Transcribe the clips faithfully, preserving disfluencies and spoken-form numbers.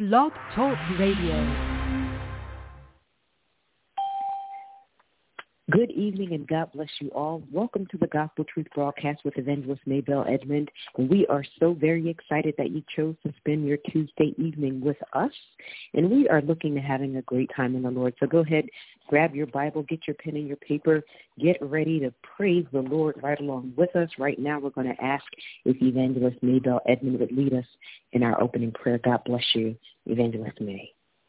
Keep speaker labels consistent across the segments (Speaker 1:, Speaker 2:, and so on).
Speaker 1: Blog Talk Radio.
Speaker 2: Good evening and God bless you all. Welcome to the Gospel Truth Broadcast with Evangelist Maybelle Edmond. We are so very excited that you chose to spend your Tuesday evening with us. And we are looking to having a great time in the Lord. So go ahead, grab your Bible, get your pen and your paper, get ready to praise the Lord right along with us. Right now we're going to ask if Evangelist Maybelle Edmond would lead us in our opening prayer. God bless you, Evangelist May.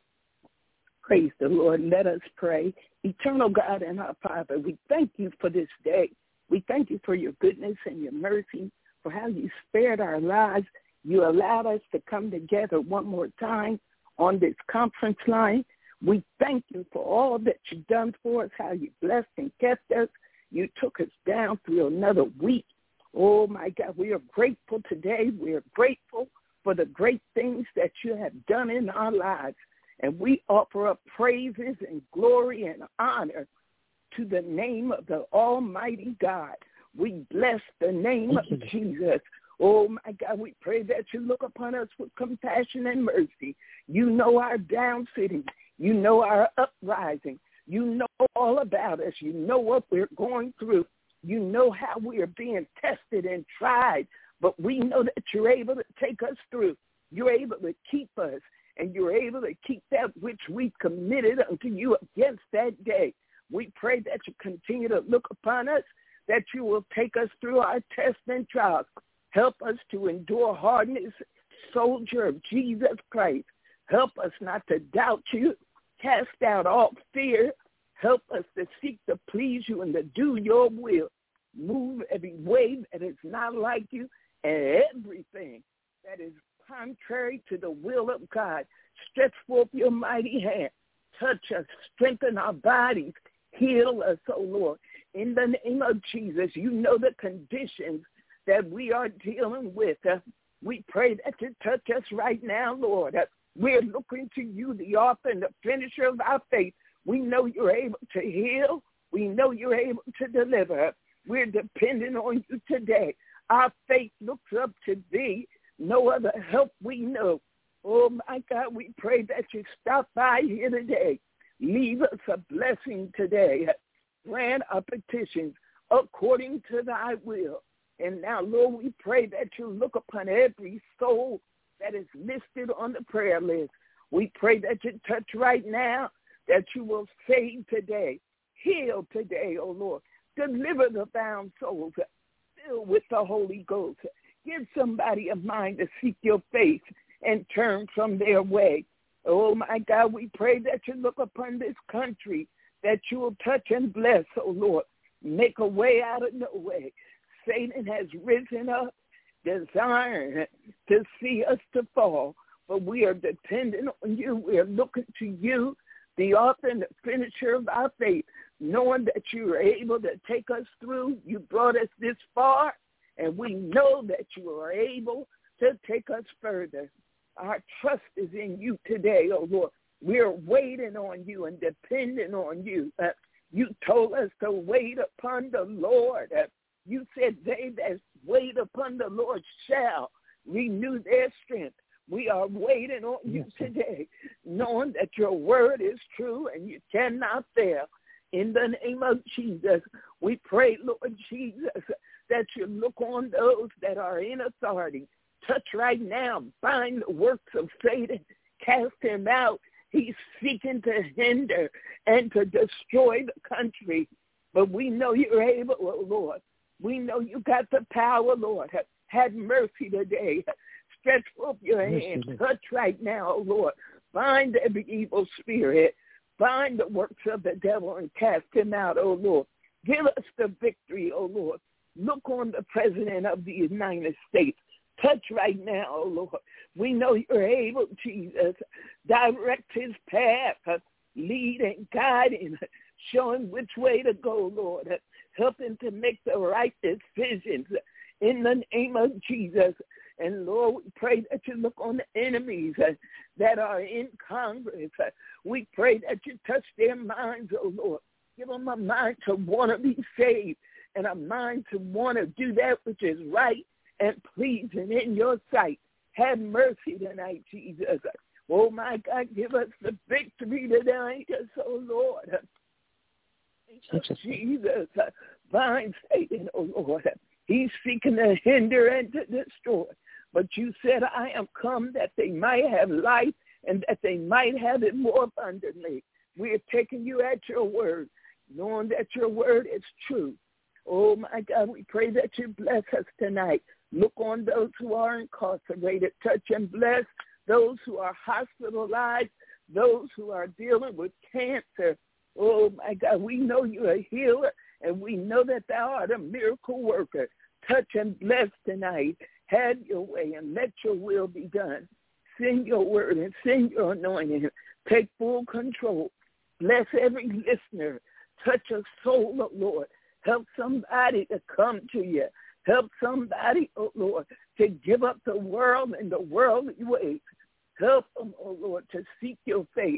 Speaker 3: Praise the Lord. Let us pray. Eternal God and our Father, we thank you for this day. We thank you for your goodness and your mercy, for how you spared our lives. You allowed us to come together one more time on this conference line. We thank you for all that you've done for us, how you blessed and kept us. You took us down through another week. Oh, my God, we are grateful today. We are grateful for the great things that you have done in our lives. And we offer up praises and glory and honor to the name of the Almighty God. We bless the name of Jesus. Oh, my God, we pray that you look upon us with compassion and mercy. You know our down sitting. You know our uprising. You know all about us. You know what we're going through. You know how we are being tested and tried. But we know that you're able to take us through. You're able to keep us. And you're able to keep that which we committed unto you against that day. We pray that you continue to look upon us, that you will take us through our tests and trials. Help us to endure hardness, soldier of Jesus Christ. Help us not to doubt you. Cast out all fear. Help us to seek to please you and to do your will. Move every way that is not like you and everything that is contrary to the will of God. Stretch forth your mighty hand. Touch us. Strengthen our bodies. Heal us, oh Lord. In the name of Jesus, you know the conditions that we are dealing with. Uh, we pray that you touch us right now, Lord. Uh, we're looking to you, the author and the finisher of our faith. We know you're able to heal. We know you're able to deliver. We're depending on you today. Our faith looks up to thee. No other help we know. Oh, my God, we pray that you stop by here today. Leave us a blessing today. Grant our petitions according to thy will. And now, Lord, we pray that you look upon every soul that is listed on the prayer list. We pray that you touch right now, that you will save today, heal today, oh Lord. Deliver the bound souls, fill with the Holy Ghost. Give somebody a mind to seek your face and turn from their way. Oh, my God, we pray that you look upon this country, that you will touch and bless, oh, Lord. Make a way out of no way. Satan has risen up, desiring to see us to fall, but we are dependent on you. We are looking to you, the author and the finisher of our faith, knowing that you are able to take us through. You brought us this far. And we know that you are able to take us further. Our trust is in you today, oh Lord. We're waiting on you and depending on you. Uh, you told us to wait upon the Lord. Uh, you said they that wait upon the Lord shall renew their strength. We are waiting on you today, knowing that your word is true and you cannot fail. In the name of Jesus, we pray, Lord Jesus, that you look on those that are in authority. Touch right now. Bind the works of Satan. Cast him out. He's seeking to hinder and to destroy the country. But we know you're able, oh Lord. We know you got the power, Lord. Have mercy today. Stretch forth your hand. Touch right now, oh Lord. Bind every evil spirit. Bind the works of the devil and cast him out, oh Lord. Give us the victory, oh Lord. Look on the President of the United States. Touch right now, oh Lord. We know you're able, Jesus. Direct his path. Lead and guide him. Show him which way to go, Lord. Help him to make the right decisions in the name of Jesus. And Lord, we pray that you look on the enemies that are in Congress. We pray that you touch their minds, oh Lord. Give them a mind to want to be saved and a mind to want to do that which is right and pleasing in your sight. Have mercy tonight, Jesus. Oh, my God, give us the victory tonight. Oh, Lord. Jesus, bind Satan, oh, Lord. He's seeking to hinder and to destroy. But you said, I am come that they might have life and that they might have it more abundantly. We are taking you at your word, knowing that your word is true. Oh, my God, we pray that you bless us tonight. Look on those who are incarcerated. Touch and bless those who are hospitalized, those who are dealing with cancer. Oh, my God, we know you're a healer, and we know that thou art a miracle worker. Touch and bless tonight. Have your way and let your will be done. Send your word and send your anointing. Take full control. Bless every listener. Touch a soul, oh Lord. Help somebody to come to you. Help somebody, oh Lord, to give up the world and the worldly ways. Help them, oh Lord, to seek your faith.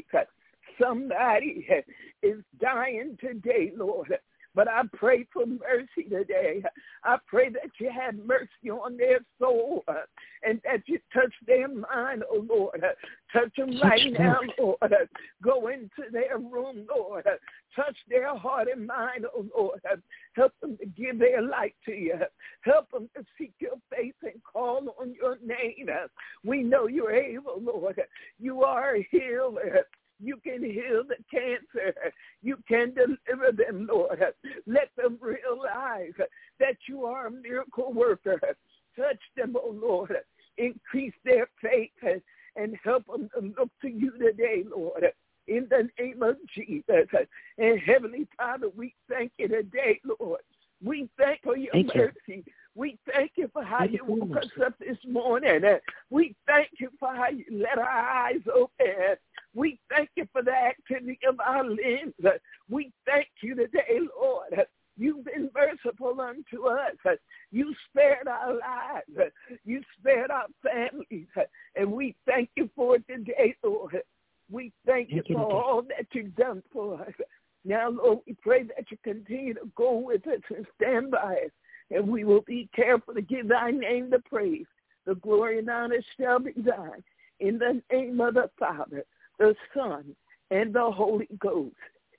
Speaker 3: Somebody is dying today, Lord. But I pray for mercy today. I pray that you have mercy on their soul uh, and that you touch their mind, oh Lord. Uh, touch them right now, Lord. Uh, go into their room, Lord. Uh, touch their heart and mind, oh Lord. Uh, help them to give their life to you. Help them to seek your face and call on your name. Uh, we know you're able, Lord. You are a healer. You can heal the cancer. You can deliver them, Lord. Let them realize that you are a miracle worker. Touch them, oh Lord. Increase their faith and help them to look to you today, Lord. In the name of Jesus. And Heavenly Father, we thank you today, Lord. We thank you for your thank mercy. You. We thank you for how thank you woke us up this morning. We thank you for how you let our eyes open. We thank you for the activity of our limbs. We thank you today, Lord. You've been merciful unto us. You spared our lives. You spared our families. And we thank you for it today, Lord. We thank, thank you for you all that you've done for us. Now, Lord, we pray that you continue to go with us and stand by us. And we will be careful to give thy name the praise. The glory and honor shall be thine. In the name of the Father, the Son, and the Holy Ghost.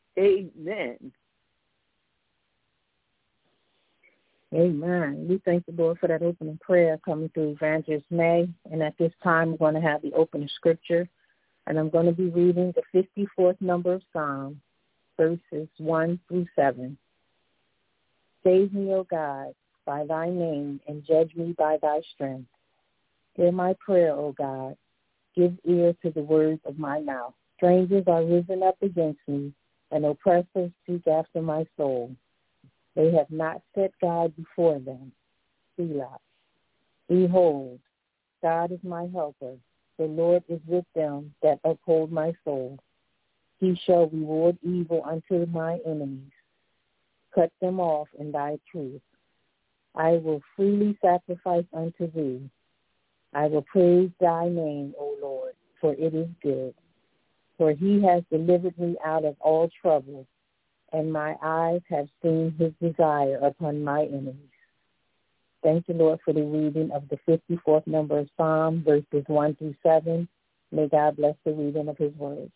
Speaker 3: Amen.
Speaker 4: Amen. We thank the Lord for that opening prayer coming through Evangelist May. And at this time, we're going to have the opening scripture. And I'm going to be reading the fifty-fourth number of Psalm, verses one through seven. Save me, O God, by thy name, and judge me by thy strength. Hear my prayer, O God. Give ear to the words of my mouth. Strangers are risen up against me, and oppressors seek after my soul. They have not set God before them. Selah. Behold, God is my helper. The Lord is with them that uphold my soul. He shall reward evil unto my enemies. Cut them off in thy truth. I will freely sacrifice unto thee. I will praise thy name, O Lord, for it is good. For he has delivered me out of all trouble, and my eyes have seen his desire upon my enemies. Thank you, Lord, for the reading of the fifty-fourth number of Psalm, verses one through seven. May God bless the reading of his words.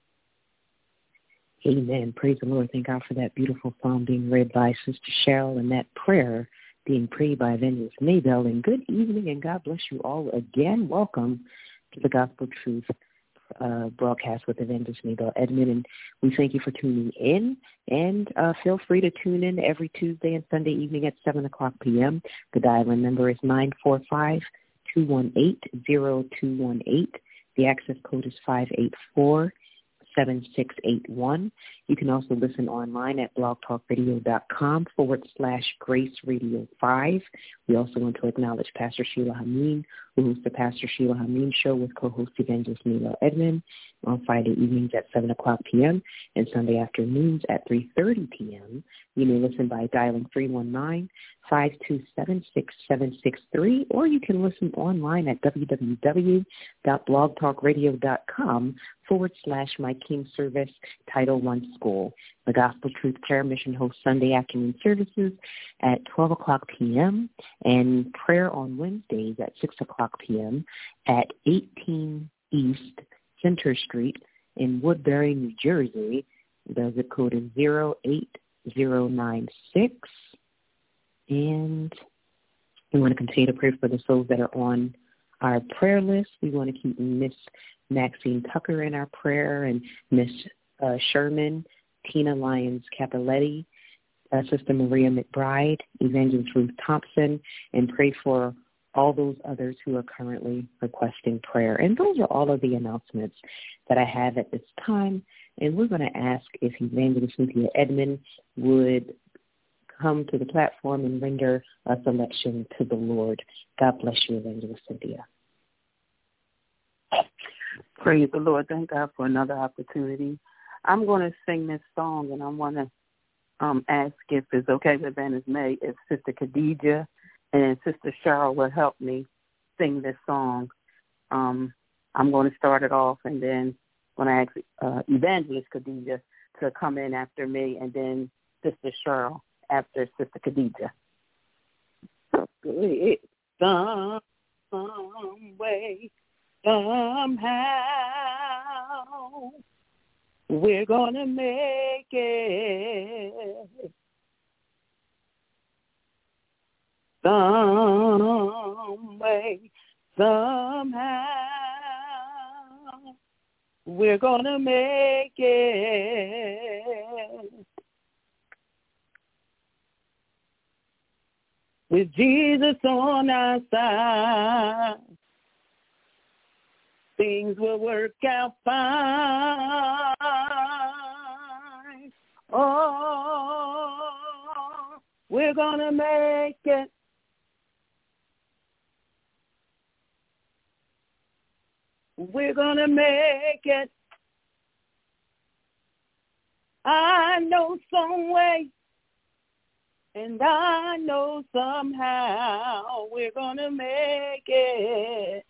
Speaker 2: Amen. Praise the Lord. Thank God for that beautiful psalm being read by Sister Cheryl and that prayer being prayed by Evangelist Maybell. And good evening, and God bless you all again. Welcome to the Gospel Truth uh, broadcast with Evangelist Maybell Edmond. And we thank you for tuning in. And uh, feel free to tune in every Tuesday and Sunday evening at seven o'clock p.m. The dial-in number is nine four five, two one eight, zero two one eight. The access code is five eight four, seven six eight one. You can also listen online at blogtalkradio.com forward slash Grace Radio five. We also want to acknowledge Pastor Sheila Hameen, who hosts the Pastor Sheila Hameen Show with co-host Evangelist Maybell Edmond on Friday evenings at seven o'clock p.m. and Sunday afternoons at three thirty p.m. You may listen by dialing three one nine, five two seven, six seven six three, or you can listen online at www.blogtalkradio.com forward slash My King Service Title One School. The Gospel Truth Prayer Mission hosts Sunday afternoon services at twelve o'clock p.m. and prayer on Wednesdays at six o'clock p.m. at eighteen East Center Street in Woodbury, New Jersey. The zip code is zero eight zero nine six. And we want to continue to pray for the souls that are on our prayer list. We want to keep Miss Maxine Tucker in our prayer, and Miss uh, Sherman, Tina Lyons Capoletti, uh, Sister Maria McBride, Evangelist Ruth Thompson, and pray for all those others who are currently requesting prayer. And those are all of the announcements that I have at this time. And we're going to ask if Evangelist Cynthia Edmond would come to the platform and render a selection to the Lord. God bless you, Evangelist Cynthia.
Speaker 5: Praise the Lord. Thank God for another opportunity. I'm going to sing this song, and I want to um, ask if it's okay with Evangelist May, if Sister Khadijah and Sister Cheryl will help me sing this song. Um, I'm going to start it off, and then when I ask uh, Evangelist Khadijah to come in after me, and then Sister Cheryl after Sister Khadijah. Some, some way, somehow, we're going to make it. Some way, somehow, we're going to make it. With Jesus on our side, things will work out fine. Oh, we're going to make it. We're going to make it. I know some way. And I know somehow we're going to make it.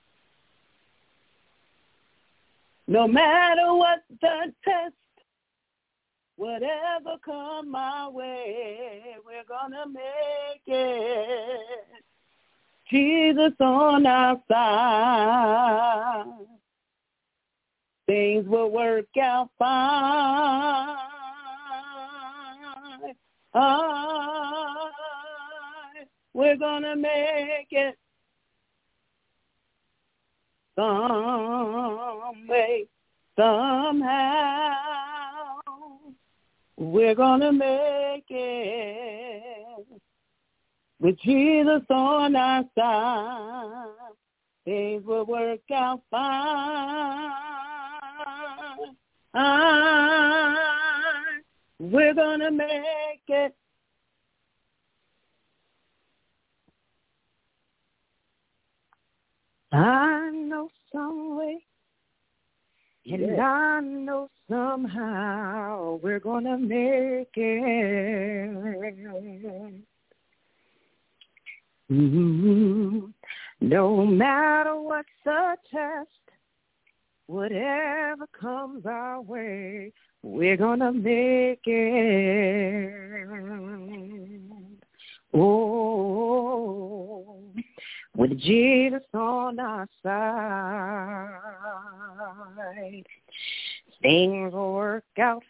Speaker 5: No matter what the test, whatever come my way, we're going to make it. Jesus on our side, things will work out fine. I, we're gonna make it some way, somehow. We're gonna make it with Jesus on our side. Things will work out fine. I, we're gonna make it. I know some way, and yes. I know somehow we're gonna make it. Mm-hmm. No matter what's the test, whatever comes our way, we're gonna make it. Oh, with Jesus on our side, things will work out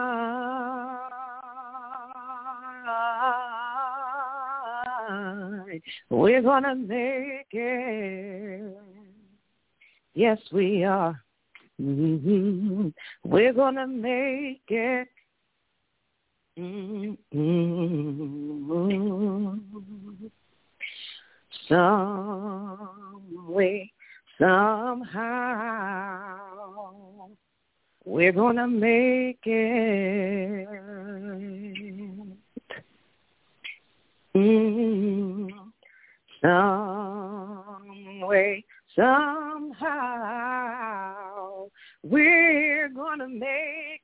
Speaker 5: fine. We're gonna make it. Yes, we are. Mm-hmm. We're gonna make it. Mm-hmm. Some way, somehow, we're gonna make it. Mm-hmm. Some way, somehow, we're gonna make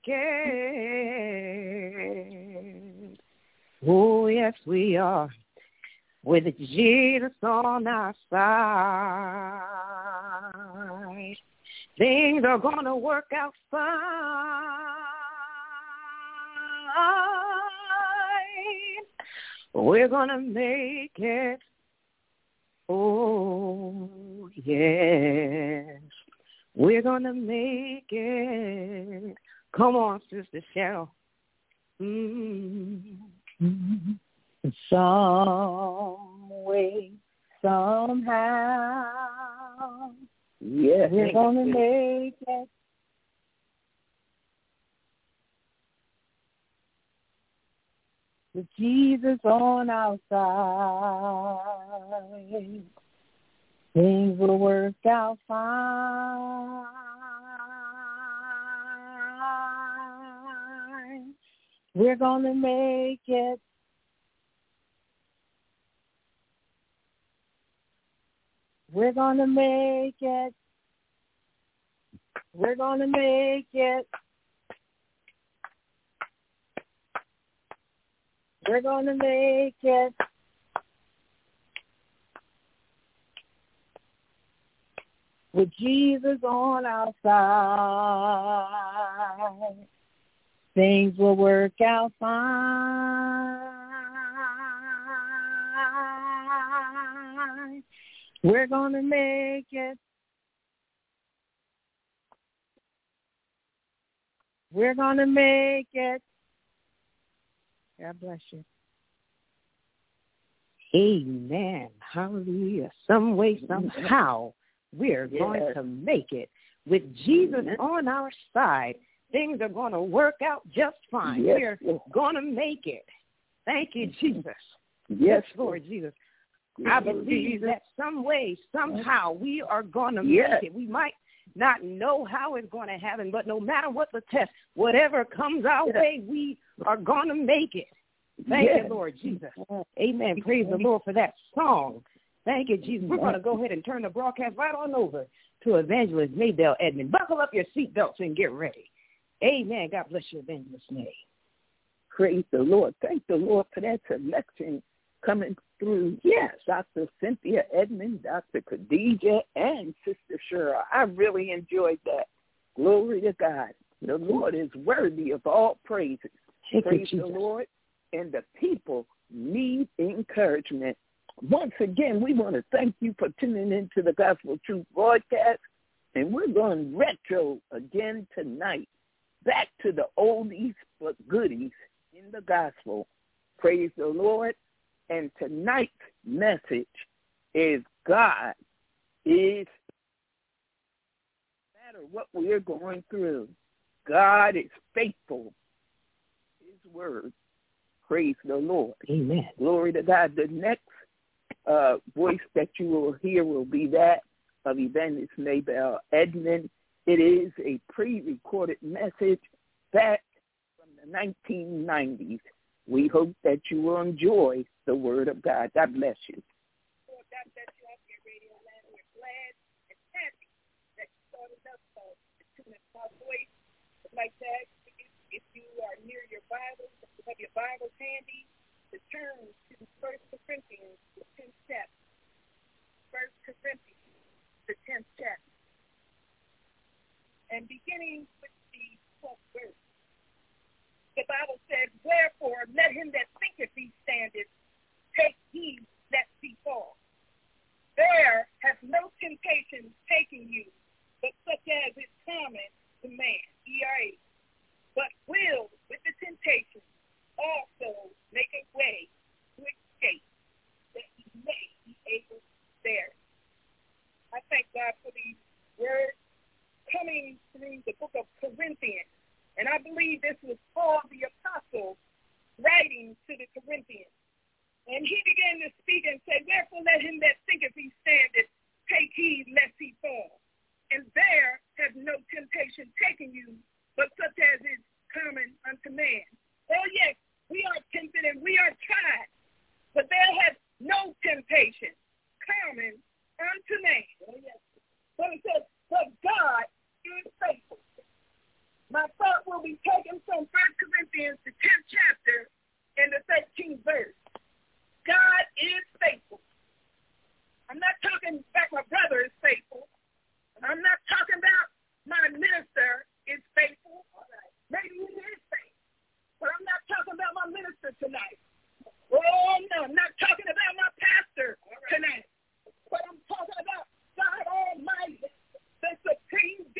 Speaker 5: it. Oh, yes, we are. With Jesus on our side, things are gonna work out fine. We're gonna make it. Oh, yes.
Speaker 2: We're going to make it. Come on, Sister Cheryl.
Speaker 4: Mm-hmm. Some way, somehow,
Speaker 3: yes,
Speaker 4: we're going to make it. With Jesus on our side, things will work out fine. We're going to make it. We're going to make it. We're going to make it. We're going to make it. With Jesus on our side, things will work out fine. We're going to make it. We're going to make it. God bless you.
Speaker 2: Amen. Hallelujah. Some way, somehow, we're yes. going to make it. With Jesus Amen. On our side, things are going to work out just fine.
Speaker 3: Yes.
Speaker 2: We're going to make it. Thank you, Jesus.
Speaker 3: Yes,
Speaker 2: Lord Jesus. I believe that some way, somehow, we are going to yes. make it. We might not know how it's going to happen, but no matter what the test, whatever comes our yes. way, we are going to make it. Thank yes. you, Lord Jesus. Amen. Praise the Lord for that song. Thank you, Jesus. We're going to go ahead and turn the broadcast right on over to Evangelist Maybelle Edmond. Buckle up your seatbelts and get ready. Amen. God bless you, Evangelist May.
Speaker 3: Praise the Lord. Thank the Lord for that selection coming through. Yes, Doctor Cynthia Edmond, Doctor Khadijah, and Sister Cheryl. I really enjoyed that. Glory to God. The Lord is worthy of all praises.
Speaker 2: Thank
Speaker 3: Praise
Speaker 2: you,
Speaker 3: the Lord. And the people need encouragement. Once again, we want to thank you for tuning into the Gospel Truth broadcast. And we're going retro again tonight, back to the oldies but goodies in the gospel. Praise the Lord. And tonight's message is God is, no matter what we're going through, God is faithful. His word. Praise the Lord.
Speaker 2: Amen.
Speaker 3: Glory to God. The next uh, voice that you will hear will be that of Evangelist Maybelle Edmond. It is a pre-recorded message back from the nineteen nineties. We hope that you will enjoy the word of God. God bless you.
Speaker 6: Lord, God bless you out here, Radio Land. We're glad and happy that you started us to tune in my voice. Like that, if you are near your Bible, if you have your Bibles handy, to turn to First Corinthians, the tenth chapter. First Corinthians, the tenth chapter. And beginning with the twelfth verse, the Bible says, "Wherefore let him that thinketh he standeth take heed lest he fall. There hath no temptation taken you, but such as is common to man." E R A. "But will with the temptation also make a way to escape, that he may be able to bear it." I thank God for these words coming through the book of Corinthians. And I believe this was Paul the Apostle writing to the Corinthians. And he began to speak and say, "Wherefore let him that thinketh he standeth take heed lest he fall. And there hath no temptation taken you, but such as is common unto man." Oh yes, we are tempted and we are tried, but there hath no temptation common unto man. Oh yes. But it says, "But God is faithful." My thought will be taken from First Corinthians, the tenth chapter, and the thirteenth verse. God is faithful. I'm not talking about my brother is faithful. I'm not talking about my minister is faithful. Maybe he is faithful. But I'm not talking about my minister tonight. Oh, no, I'm not talking about my pastor tonight. But I'm talking about God Almighty, the supreme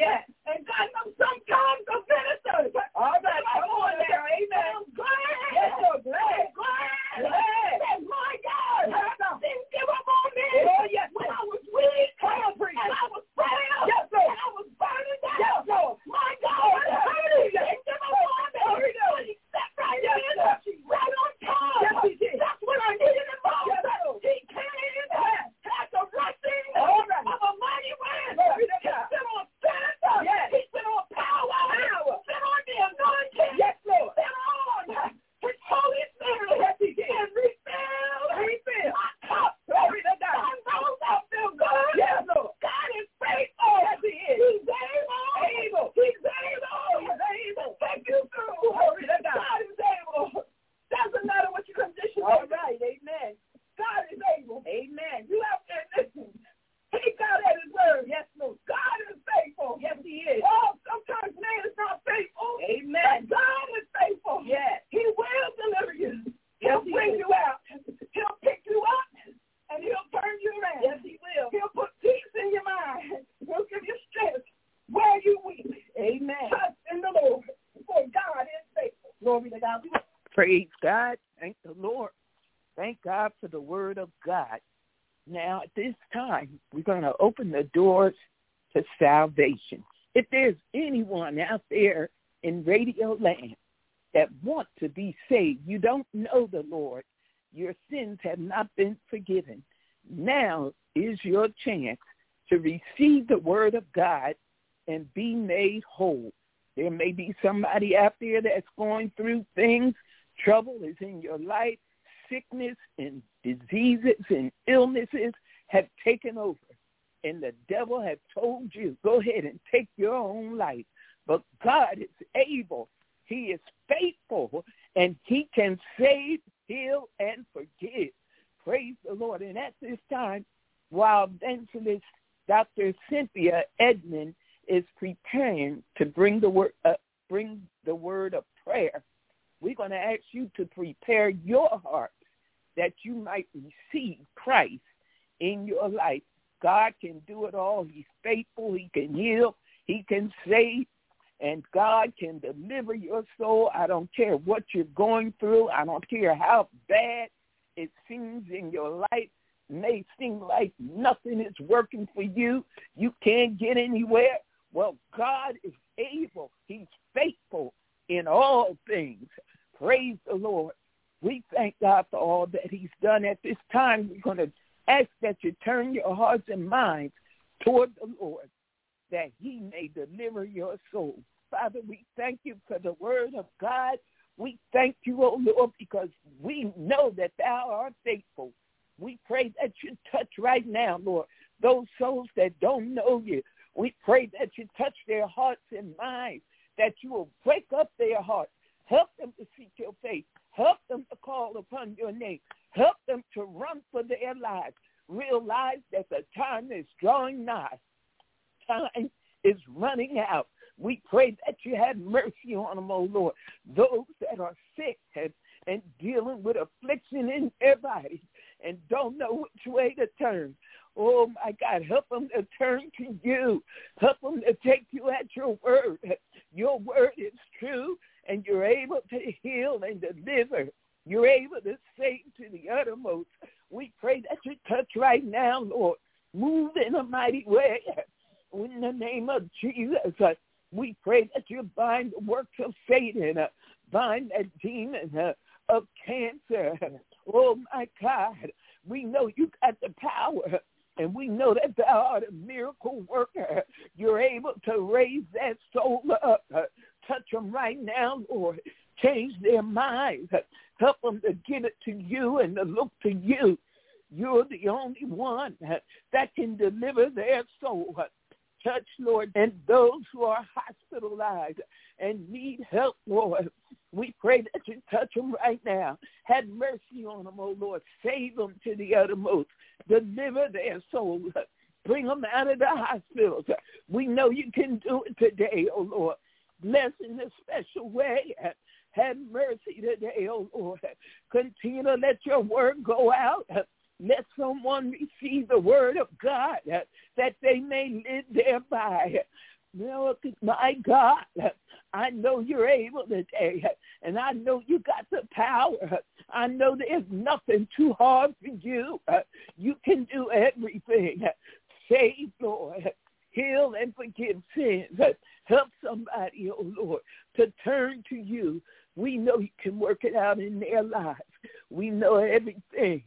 Speaker 3: Yes. And God knows sometimes the ministers. All right. Come on now. Amen. I'm glad. Yes, you're glad. Glad. Glad. That my God didn't give up on me. Oh, yes. When I was weak. Come on, preach. And I was frail. Yes, sir. And I was burning down. Yes, sir. My God. Hallelujah. He didn't give up on me. But he stepped right in. Right on time. Yes, he did. That's what I needed him for. Yes, sir. He came. Had the rushing of a mighty wind. He sit on strength. Yes. He sit on power. Power. Sit on the anointing. Yes, Lord. Sit on his Holy Spirit. Yes, he did. And refill. Refill. My cup. Glory to God. I know that feel good. Yes, Lord. God is faithful. Yes, he is. He's able. Able. He's able. He's able. Thank you through. Glory to God. God is able. Doesn't matter what your condition is. All right. Amen. God is able. Amen. You have to listen. Take out at his word. Yes, Lord. God is faithful. Yes, he is. Oh, sometimes man is not faithful. Amen. But God is faithful. Yes. He will deliver you. He'll yes, bring he you out. He'll pick you up, and he'll turn you around. Yes, he will. He'll put peace in your mind. He'll give you strength where you weak. Amen. Trust in the Lord, for God is faithful. Glory to God.
Speaker 7: Praise God. Thank the Lord. Thank God for the word of God. Now, at this time, we're going to open the doors to salvation. If there's anyone out there in Radio Land that want to be saved, you don't know the Lord, your sins have not been forgiven, now is your chance to receive the word of God and be made whole. There may be somebody out there that's going through things. Trouble is in your life. Sickness and diseases and illnesses have taken over, and the devil has told you, go ahead and take your own life. But God is able. He is faithful, and he can save, heal, and forgive. Praise the Lord. And at this time, while evangelist Doctor Cynthia Edmond is preparing to bring the word, uh, bring the word of prayer, we're going to ask you to prepare your heart that you might receive Christ in your life. God can do it all. He's faithful. He can heal. He can save. And God can deliver your soul. I don't care what you're going through. I don't care how bad it seems in your life. It may seem like nothing is working for you. You can't get anywhere. Well, God is able. He's faithful in all things. Praise the Lord. We thank God for all that he's done. At this time, we're going to ask that you turn your hearts and minds toward the Lord, that he may deliver your soul. Father, we thank you for the word of God. We thank you, O Lord, because we know that thou art faithful. We pray that you touch right now, Lord, those souls that don't know you. We pray that you touch their hearts and minds, that you will break up their hearts. Help them to seek your face. Help them to call upon your name. Help them to run for their lives. Realize that the time is drawing nigh. Time is running out. We pray that you have mercy on them, O Lord. Those that are sick and, and dealing with affliction in their bodies and don't know which way to turn. Oh, my God, help them to turn to you. Help them to take you at your word. Your word is true, and you're able to heal and deliver. You're able to save to the uttermost. We pray that you touch right now, Lord. Move in a mighty way. In the name of Jesus, uh, we pray that you bind the works of Satan, uh, bind that demon uh, of cancer. Oh, my God, we know you got the power, and we know that thou art a miracle worker. You're able to raise that soul up. Uh, touch them right now, Lord. Change their minds. Help them to give it to you and to look to you. You're the only one that can deliver their soul. Touch, Lord, and those who are hospitalized and need help, Lord. We pray that you touch them right now. Have mercy on them, oh Lord. Save them to the uttermost. Deliver their souls. Bring them out of the hospitals. We know you can do it today, oh Lord. Bless in a special way. Have mercy today, oh Lord. Continue to let your word go out. Let someone receive the word of God that they may live thereby. Now, my God, I know you're able today, and I know you got the power. I know there's nothing too hard for you. You can do everything. Save, Lord. Heal and forgive sins. Help somebody, oh Lord, to turn to you. We know you can work it out in their lives. We know everything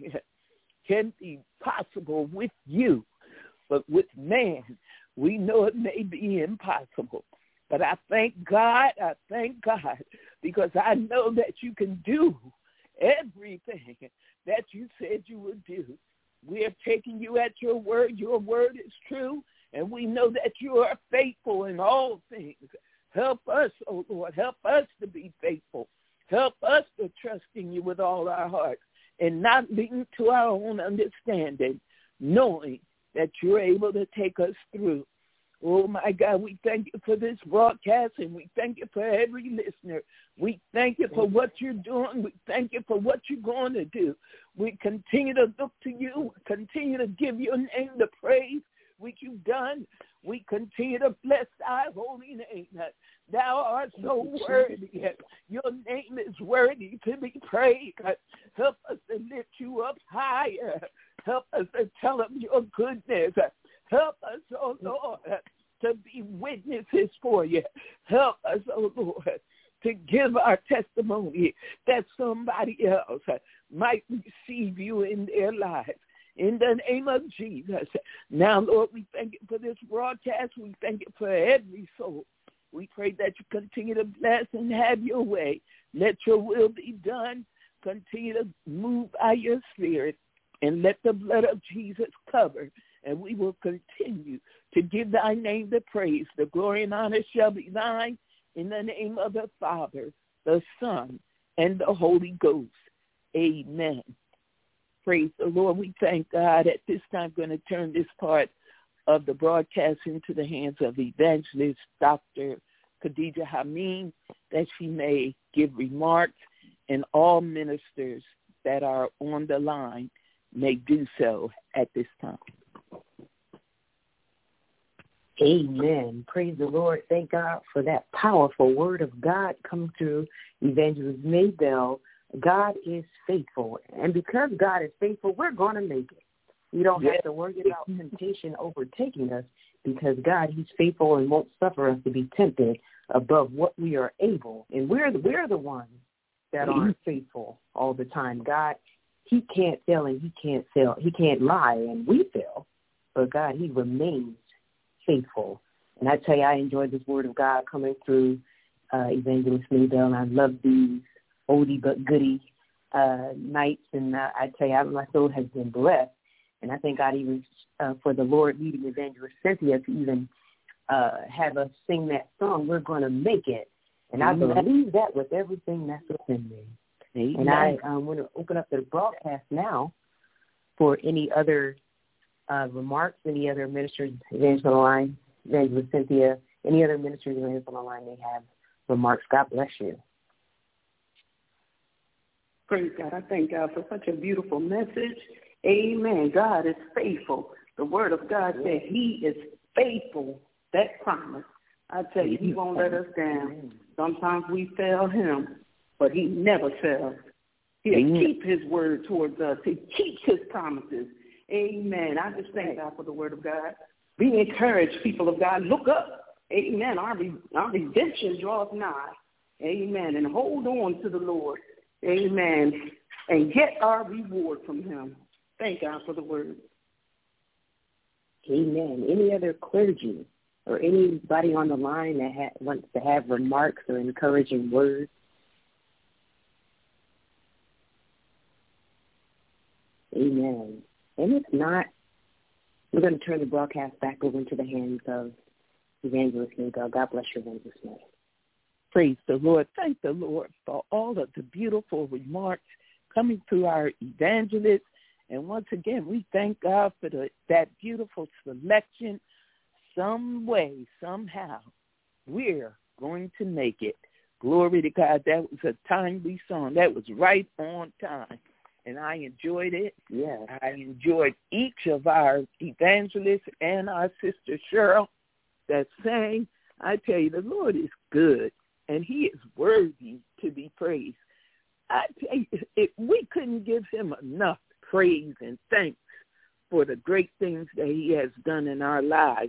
Speaker 7: can be possible with you, but with man, we know it may be impossible. But I thank God, I thank God, because I know that you can do everything that you said you would do. We are taking you at your word. Your word is true, and we know that you are faithful in all things. Help us, oh Lord, help us to be faithful. Help us to trust in you with all our hearts and not lean to our own understanding, knowing that you're able to take us through. Oh, my God, we thank you for this broadcast, and we thank you for every listener. We thank you for what you're doing. We thank you for what you're going to do. We continue to look to you, continue to give your name the praise which you've done. We continue to bless thy holy name. Thou art so worthy. Your name is worthy to be praised. Help us to lift you up higher. Help us to tell them your goodness. Help us, oh Lord, to be witnesses for you. Help us, oh Lord, to give our testimony that somebody else might receive you in their lives. In the name of Jesus. Now, Lord, we thank you for this broadcast. We thank you for every soul. We pray that you continue to bless and have your way. Let your will be done. Continue to move by your spirit, and let the blood of Jesus cover. And we will continue to give thy name the praise. The glory and honor shall be thine, in the name of the Father, the Son, and the Holy Ghost. Amen. Praise the Lord. We thank God. At this time, I'm going to turn this part of the broadcast into the hands of Evangelist Doctor Khadijah Hameen, that she may give remarks, and all ministers that are on the line may do so at this time.
Speaker 2: Amen. Praise the Lord. Thank God for that powerful word of God coming through Evangelist Maybell. God is faithful. And because God is faithful, we're going to make it. We don't
Speaker 7: yes.
Speaker 2: have to worry about temptation overtaking us, because God, he's faithful and won't suffer us to be tempted above what we are able. And we're the, we're the ones that aren't faithful all the time. God, he can't fail and he can't fail. He can't lie, and we fail. But God, he remains faithful. And I tell you, I enjoyed this word of God coming through uh, Evangelist Maybell, and I love these oldie but goodie uh, nights. And uh, I tell you, my soul has been blessed. And I thank God even uh, for the Lord leading Evangelist Cynthia to even uh, have us sing that song, We're Going to Make It. And I believe that with everything that's within me. Amen. And I um, want to open up the broadcast now for any other uh, remarks, any other ministers, Evangelist on the line, Evangelist Cynthia, any other ministers, Evangelist on the line may have remarks. God bless you.
Speaker 3: Praise God. I thank God for such a beautiful message. Amen. God is faithful. The word of God said he is faithful. That promise. I tell you, he won't let us down. Sometimes we fail him, but he never fails. He'll Amen. Keep his word towards us. He keeps his promises. Amen. I just thank God for the word of God. Be encouraged, people of God. Look up. Amen. Our, our redemption draws nigh. Amen. And hold on to the Lord. Amen. And get our reward from him. Thank God for the word.
Speaker 2: Amen. Any other clergy or anybody on the line that ha- wants to have remarks or encouraging words? Amen. And if not, we're going to turn the broadcast back over into the hands of Evangelist Maybell. God bless you, Evangelist Maybell.
Speaker 7: Praise the Lord. Thank the Lord for all of the beautiful remarks coming through our evangelist. And once again, we thank God for the, that beautiful selection. Some way, somehow, we're going to make it. Glory to God. That was a timely song. That was right on time. And I enjoyed it.
Speaker 2: Yeah.
Speaker 7: I enjoyed each of our evangelists and our sister Cheryl that sang. I tell you, the Lord is good, and he is worthy to be praised. I tell you, if we couldn't give him enough praise and thanks for the great things that he has done in our lives.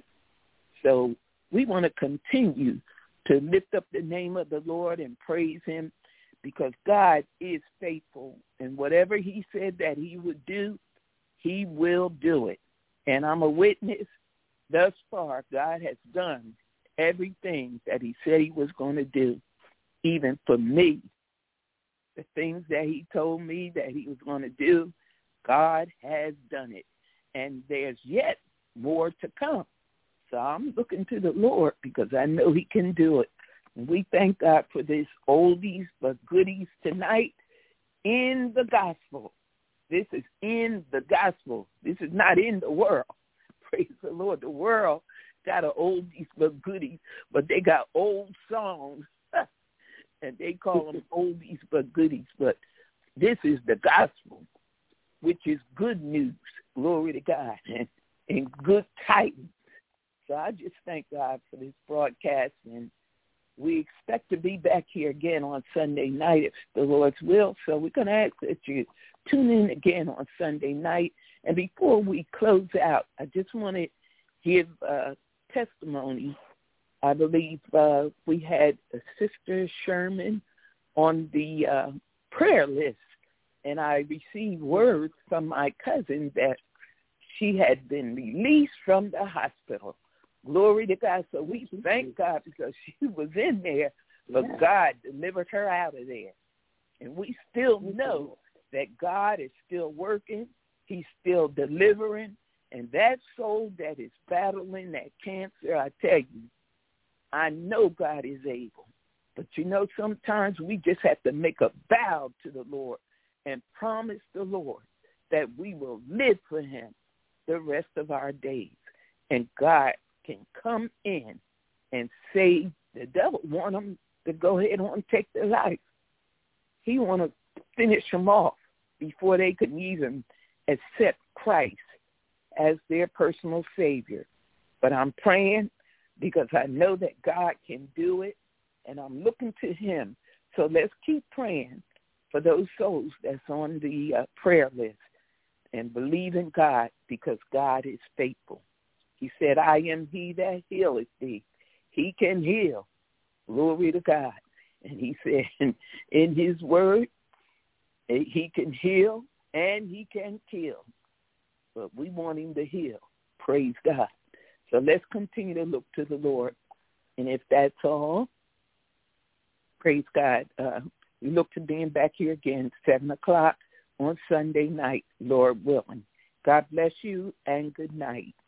Speaker 7: So we want to continue to lift up the name of the Lord and praise him, because God is faithful, and whatever he said that he would do, he will do it. And I'm a witness. Thus far, God has done everything that he said he was going to do, even for me. The things that he told me that he was going to do, God has done it. And there's yet more to come. So I'm looking to the Lord because I know he can do it. And we thank God for this oldies but goodies tonight in the gospel. This is in the gospel. This is not in the world. Praise the Lord. The world got a oldies but goodies, but they got old songs, and they call them oldies but goodies. But this is the gospel, which is good news. Glory to God, and, and good tidings. So I just thank God for this broadcast, and we expect to be back here again on Sunday night, if the Lord's will. So we're going to ask that you tune in again on Sunday night. And before we close out, I just want to give a testimony. I believe uh, we had a Sister Sherman on the uh, prayer list, and I received word from my cousin that she had been released from the hospital. Glory to God. So we thank God because she was in there, but yeah. God delivered her out of there. And we still know that God is still working. He's still delivering. And that soul that is battling that cancer, I tell you, I know God is able. But, you know, sometimes we just have to make a vow to the Lord and promise the Lord that we will live for him the rest of our days. And God can come in and save. The devil want them to go ahead and take their life. He want to finish them off before they could even accept Christ as their personal Savior. But I'm praying because I know that God can do it, and I'm looking to him. So let's keep praying for those souls that's on the uh, prayer list and believe in God, because God is faithful. He said, I am he that healeth thee. He can heal. Glory to God. And he said in, in his word, he can heal and he can kill. But we want him to heal. Praise God. So let's continue to look to the Lord. And if that's all, praise God. Uh, we look to being back here again, seven o'clock on Sunday night, Lord willing. God bless you and good night.